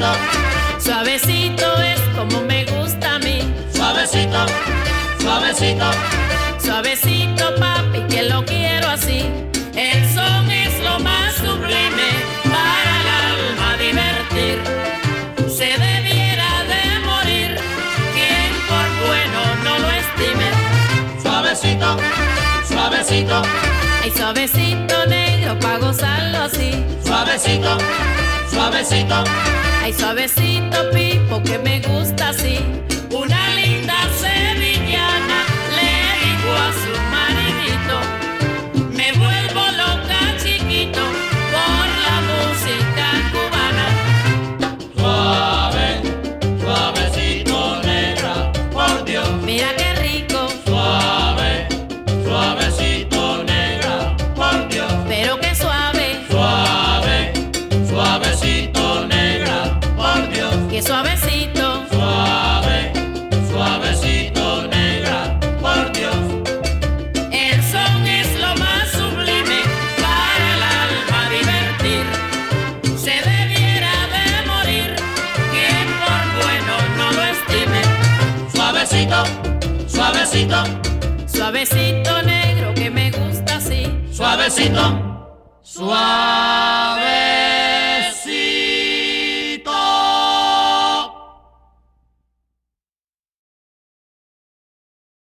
Suavecito, Suavecito es como me gusta a mí. suavecito, suavecito, Suavecito, papi, que lo quiero así. El son es lo más sublime para el alma divertir. Se debiera de morir quien por bueno no lo estime. suavecito, suavecito, Ay, suavecito negro pa' gozarlo así. suavecito, suavecito, Ay, suavecito pipo que me gusta así. Una linda sevillana le dijo a su maridito: me vuelvo loca chiquito por la música cubana. suave, suavecito negra, por Dios, Mira qué rico, suave, suavecito negra, por Dios, pero qué suave, suave, suavecito negra, por Dios, qué suavecito. suave, suavecito negra, por Dios, El son es lo más sublime para el alma divertir. Se debiera de morir quien por bueno no lo estime. suavecito, suavecito, Suavecito negro que me gusta así. suavecito, suave.